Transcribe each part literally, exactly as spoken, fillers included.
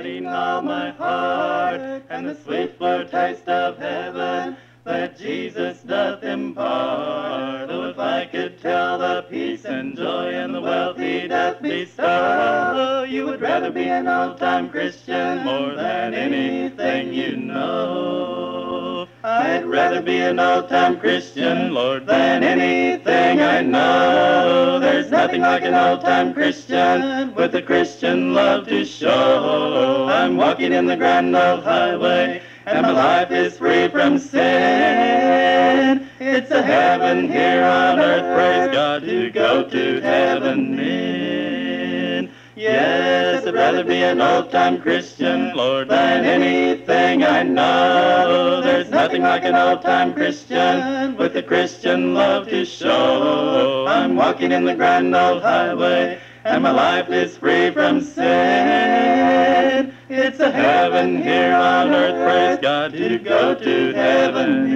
imparting all my heart, and the sweet foretaste of heaven that Jesus doth impart. Oh, if I could tell the peace and joy and the wealth he doth bestow, you would rather be an old-time Christian more than anything you know. I'd rather be an old-time Christian, Lord, than anything I know. There's nothing like an old-time Christian with a Christian love to show. I'm walking in the grand old highway, and my life is free from sin. It's a heaven here on earth, praise God, to go to heaven in. Yes, I'd rather be an old-time Christian, Lord, than anything I know. There's nothing like an old-time Christian with a Christian love to show. I'm walking in the grand old highway, and my life is free from sin. It's a heaven here on earth, praise God, to go to heaven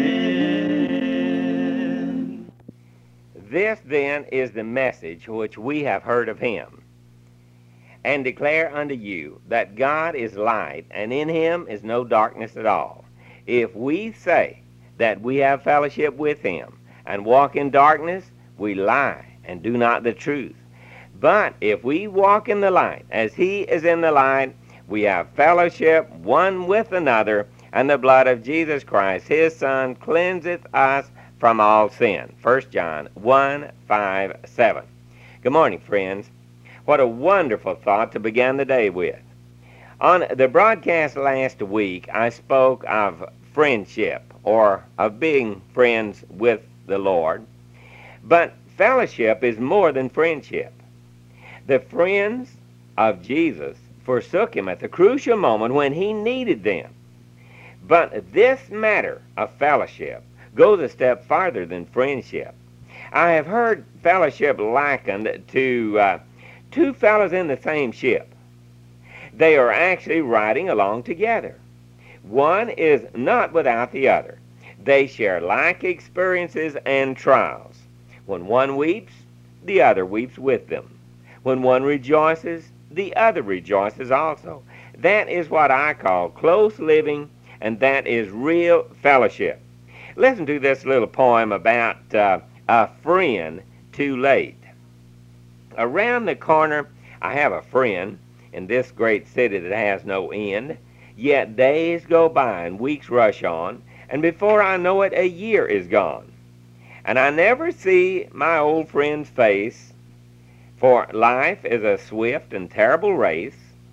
in. This then is the message which we have heard of him, and declare unto you that God is light, and in him is no darkness at all. If we say that we have fellowship with him, and walk in darkness, we lie, and do not the truth. But if we walk in the light, as he is in the light, we have fellowship one with another, and the blood of Jesus Christ, his Son, cleanseth us from all sin. First John one, five, seven. Good morning, friends. What a wonderful thought to begin the day with. On the broadcast last week, I spoke of friendship, or of being friends with the Lord. But fellowship is more than friendship. The friends of Jesus forsook him at the crucial moment when he needed them. But this matter of fellowship goes a step farther than friendship. I have heard fellowship likened to uh, two fellows in the same ship. They are actually riding along together. One is not without the other. They share like experiences and trials. When one weeps, the other weeps with them. When one rejoices, the other rejoices also. That is what I call close living, and that is real fellowship. Listen to this little poem about uh, a friend too late. Around the corner, I have a friend in this great city that has no end. Yet days go by and weeks rush on, and before I know it, a year is gone. And I never see my old friend's face, for life is a swift and terrible race.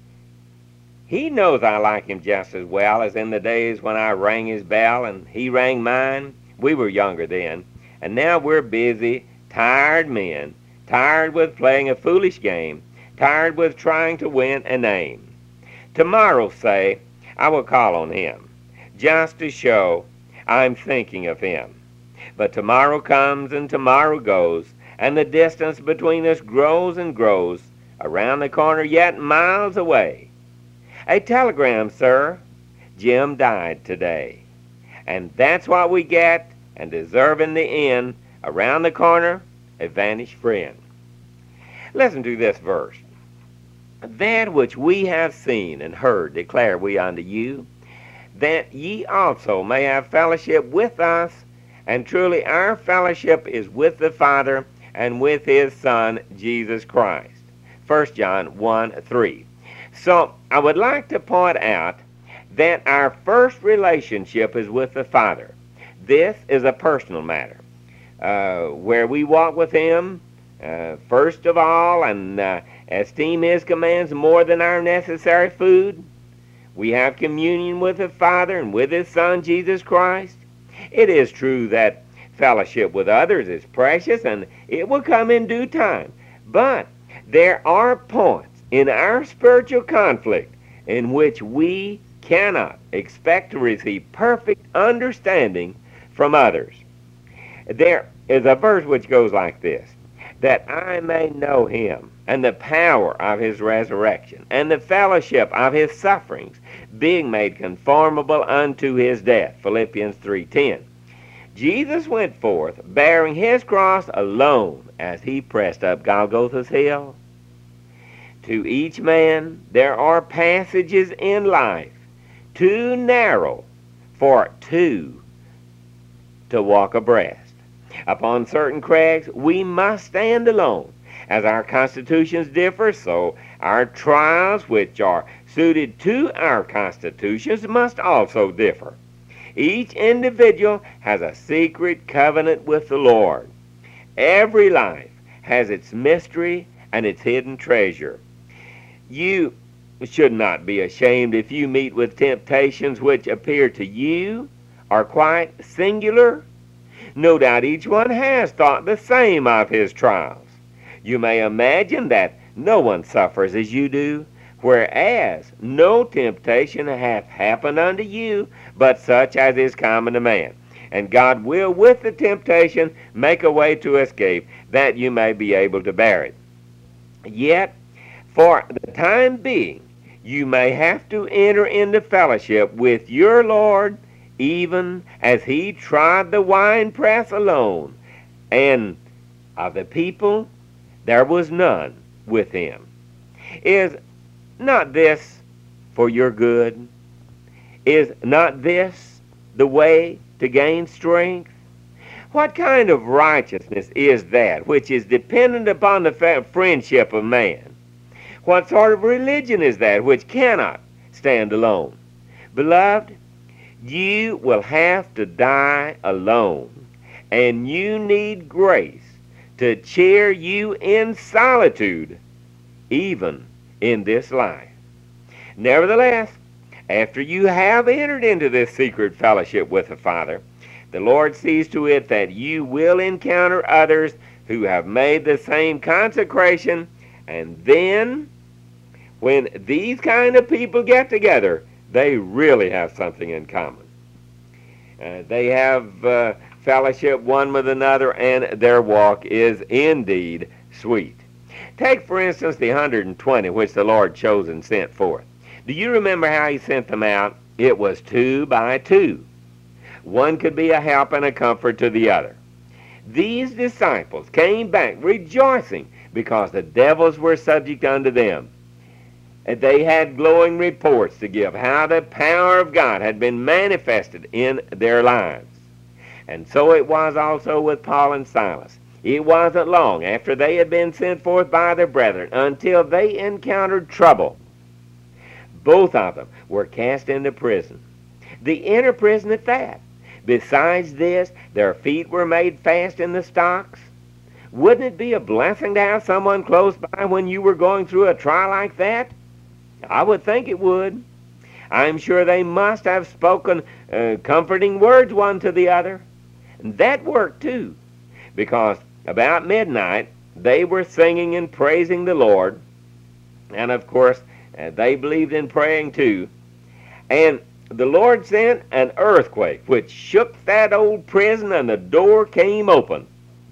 He knows I like him just as well as in the days when I rang his bell and he rang mine. We were younger then, and now we're busy, tired men, tired with playing a foolish game, tired with trying to win a name. Tomorrow, say, I will call on him, just to show I'm thinking of him. But tomorrow comes and tomorrow goes, and the distance between us grows and grows, around the corner yet miles away. A telegram, sir, Jim died today. And that's what we get, and deserve in the end, around the corner, a vanished friend. Listen to this verse. That which we have seen and heard declare we unto you, that ye also may have fellowship with us, and truly our fellowship is with the Father and with his Son, Jesus Christ. First John one, three. So I would like to point out that our first relationship is with the Father. This is a personal matter, uh, where we walk with him, uh, first of all, and uh, esteem his commands more than our necessary food. We have communion with the Father and with his Son, Jesus Christ. It is true that fellowship with others is precious, and it will come in due time. But there are points in our spiritual conflict in which we cannot expect to receive perfect understanding from others. There is a verse which goes like this, that I may know him, and the power of his resurrection, and the fellowship of his sufferings, being made conformable unto his death. Philippians three ten. Jesus went forth, bearing his cross alone, as he pressed up Golgotha's hill. To each man there are passages in life too narrow for two to walk abreast. Upon certain crags we must stand alone. As our constitutions differ, so our trials, which are suited to our constitutions, must also differ. Each individual has a secret covenant with the Lord. Every life has its mystery and its hidden treasure. You should not be ashamed if you meet with temptations which appear to you are quite singular. No doubt each one has thought the same of his trials. You may imagine that no one suffers as you do, whereas no temptation hath happened unto you, but such as is common to man. And God will with the temptation make a way to escape, that you may be able to bear it. Yet, for the time being, you may have to enter into fellowship with your Lord, even as he trod the winepress alone, and of the people there was none with him. Is not this for your good? Is not this the way to gain strength? What kind of righteousness is that which is dependent upon the friendship of man? What sort of religion is that which cannot stand alone? Beloved, you will have to die alone, and you need grace to cheer you in solitude, even in this life. Nevertheless, after you have entered into this secret fellowship with the Father, the Lord sees to it that you will encounter others who have made the same consecration, and then, when these kind of people get together, they really have something in common. Uh, they have uh, fellowship one with another, and their walk is indeed sweet. Take, for instance, the one hundred twenty which the Lord chose and sent forth. Do you remember how he sent them out? It was two by two. One could be a help and a comfort to the other. These disciples came back rejoicing because the devils were subject unto them. And they had glowing reports to give how the power of God had been manifested in their lives. And so it was also with Paul and Silas. It wasn't long after they had been sent forth by their brethren until they encountered trouble. Both of them were cast into prison, the inner prison at that. Besides this, their feet were made fast in the stocks. Wouldn't it be a blessing to have someone close by when you were going through a trial like that? I would think it would. I'm sure they must have spoken uh, comforting words one to the other. And that worked too, because about midnight they were singing and praising the Lord. And of course, uh, they believed in praying too. And the Lord sent an earthquake which shook that old prison, and the door came open.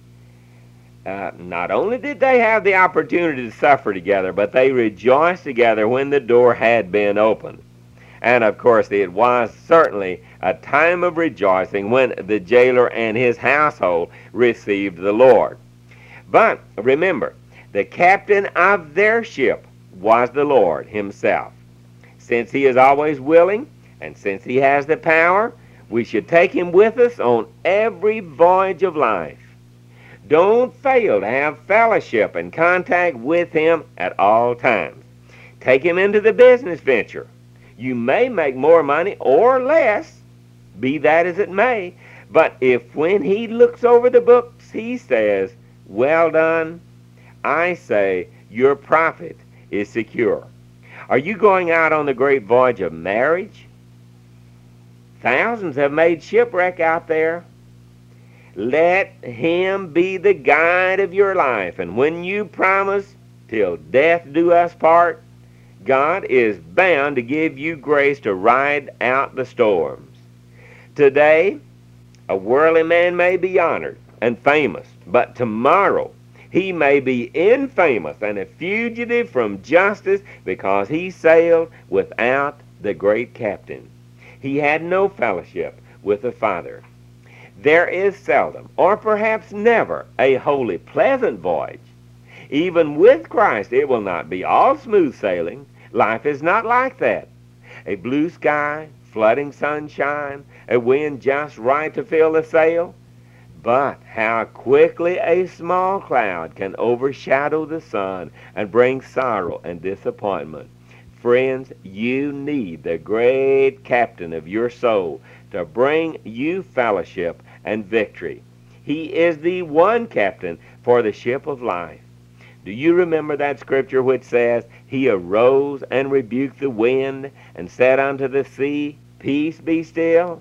Uh, not only did they have the opportunity to suffer together, but they rejoiced together when the door had been opened. And of course, it was certainly a time of rejoicing when the jailer and his household received the Lord. But remember, the captain of their ship was the Lord himself. Since he is always willing, and since he has the power, we should take him with us on every voyage of life. Don't fail to have fellowship and contact with him at all times. Take him into the business venture. You may make more money or less, be that as it may, but if when he looks over the books he says, "Well done," I say your profit is secure. Are you going out on the great voyage of marriage? Thousands have made shipwreck out there. Let him be the guide of your life, and when you promise, "Till death do us part," God is bound to give you grace to ride out the storms. Today, a worldly man may be honored and famous, but tomorrow he may be infamous and a fugitive from justice because he sailed without the great captain. He had no fellowship with the Father. There is seldom, or perhaps never, a wholly pleasant voyage. Even with Christ, it will not be all smooth sailing. Life is not like that. A blue sky, flooding sunshine, a wind just right to fill the sail. But how quickly a small cloud can overshadow the sun and bring sorrow and disappointment. Friends, you need the great captain of your soul to bring you fellowship and victory. He is the one captain for the ship of life. Do you remember that scripture which says, He arose and rebuked the wind and said unto the sea, Peace, be still?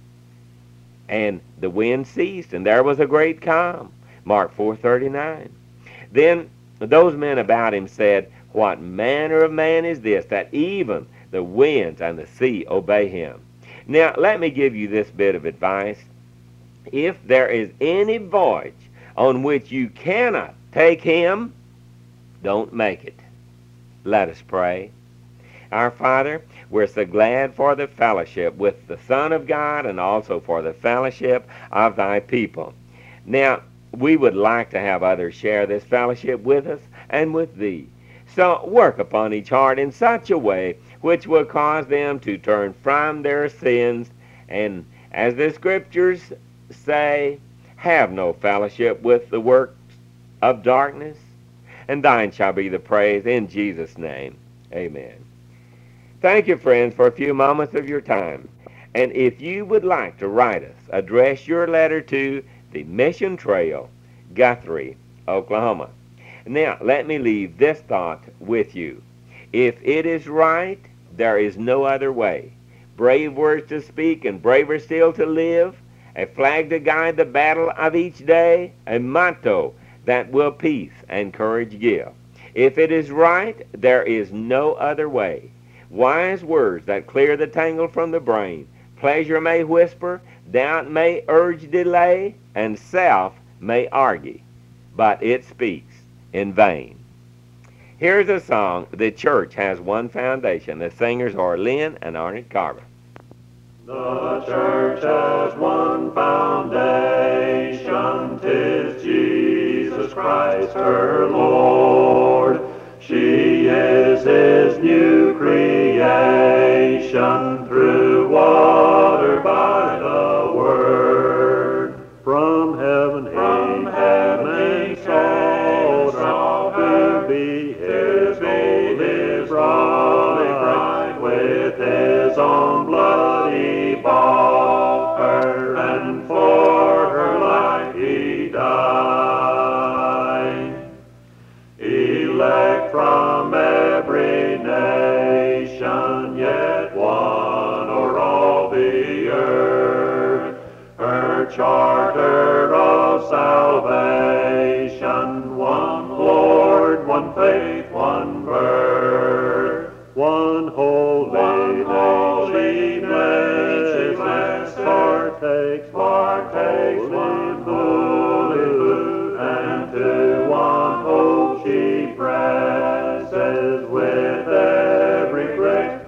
And the wind ceased, and there was a great calm. Mark four thirty-nine. Then those men about him said, What manner of man is this, that even the winds and the sea obey him? Now, let me give you this bit of advice. If there is any voyage on which you cannot take him, don't make it. Let us pray. Our Father, we're so glad for the fellowship with the Son of God and also for the fellowship of thy people. Now, we would like to have others share this fellowship with us and with thee. So work upon each heart in such a way which will cause them to turn from their sins and, as the Scriptures say, have no fellowship with the works of darkness. And thine shall be the praise in Jesus' name. Amen. Thank you, friends, for a few moments of your time. And if you would like to write us, address your letter to the Mission Trail, Guthrie, Oklahoma. Now, let me leave this thought with you. If it is right, there is no other way. Brave words to speak and braver still to live, a flag to guide the battle of each day, a motto that will peace and courage give. If it is right, there is no other way. Wise words that clear the tangle from the brain. Pleasure may whisper, doubt may urge delay, and self may argue, but it speaks in vain. Here's a song. The church has one foundation. The singers are Lynn and Arnett Carver. The church has one foundation, 'tis Jesus Christ her Lord. She is his new creation, through water by the word. From heaven From he heaven came he and sought her to be his holy bride. With his own blood he bought her, and for her life he died. Elect from every nation, yet one o'er all the earth, her charter of salvation, one Lord, one faith, one birth, one holy, one holy name, partakes, partakes, one holy food, and to one hope she presses, with every grace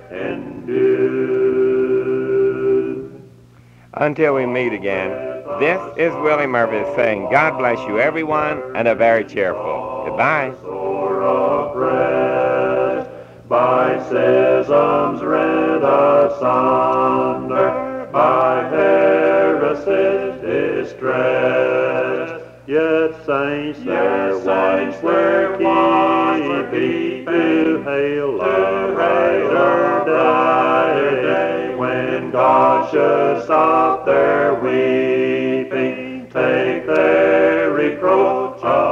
endued. Until we meet again, this is Willie Murphy saying, God bless you, everyone, and a very cheerful goodbye. Sore oppressed by schisms rent asunder, by heresies distressed, yet saints their watch were keeping to hail a brighter day, when God should stop their weeping, take their reproach